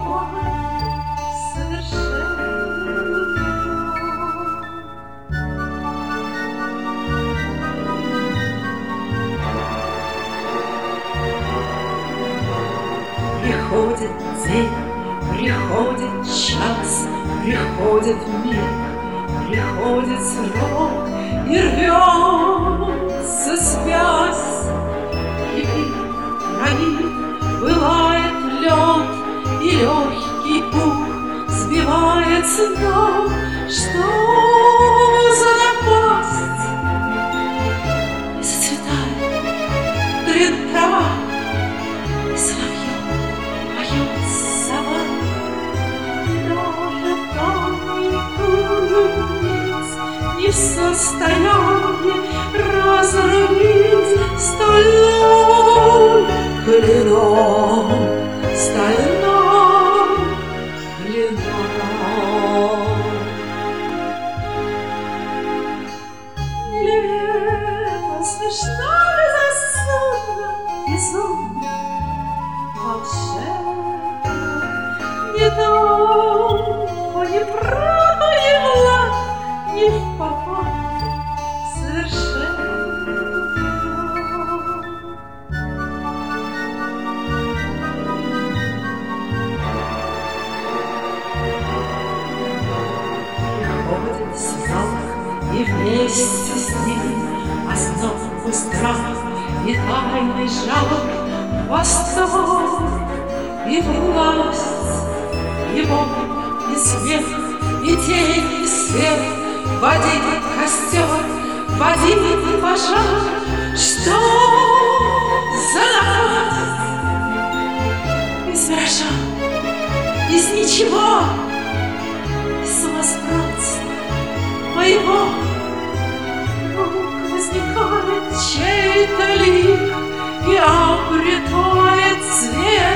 Приходит день, приходит час, приходит миг, приходит срок, и рвется связь. И гранит, пылает лед, и легкий пух сбивает с ног. Что за напасть? И зацветает дрын трава, и соловьем поет сова. И даже танцует не в состоянии разрубить стальной клинок, стальной клинок. Лето смешно ли засудно, безумно, волшебно, не то, не право, не влад, не в попад, совершенно. Приходит срок, и вместе с ним озноб и страх, и тайный жалоб, восторг и власть, и боль, и смех, и тень, и свет, водит костер, водит пожар. Что за напасть? Из миража, из ничего, из сумасбродства моего вдруг возникает чей-то лик и обретает цвет.